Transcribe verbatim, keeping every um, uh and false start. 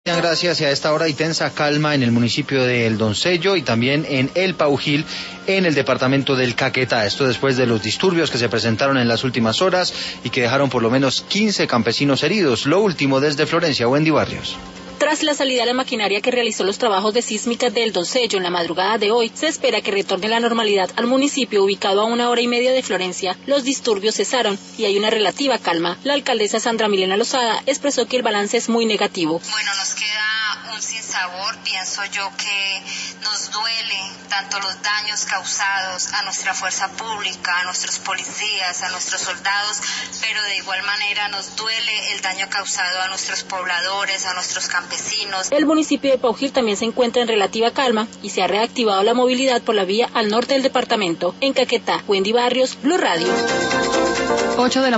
Gracias. Y a esta hora hay tensa calma en el municipio de El Doncello y también en El Paujil, en el departamento del Caquetá. Esto después de los disturbios que se presentaron en las últimas horas y que dejaron por lo menos quince campesinos heridos. Lo último desde Florencia. Wendy Barrios. Tras la salida de la maquinaria que realizó los trabajos de sísmica de El Doncello en la madrugada de hoy, se espera que retorne la normalidad al municipio ubicado a una hora y media de Florencia. Los disturbios cesaron y hay una relativa calma. La alcaldesa Sandra Milena Lozada expresó que el balance es muy negativo. Bueno, nos queda un sinsabor. Pienso yo que nos duele tanto los daños causados a nuestra fuerza pública, a nuestros policías, a nuestros soldados, pero de igual manera nos duele el daño causado a nuestros pobladores, a nuestros campesinos. El municipio de Paujil también se encuentra en relativa calma y se ha reactivado la movilidad por la vía al norte del departamento. En Caquetá, Wendy Barrios, Blue Radio. ocho de la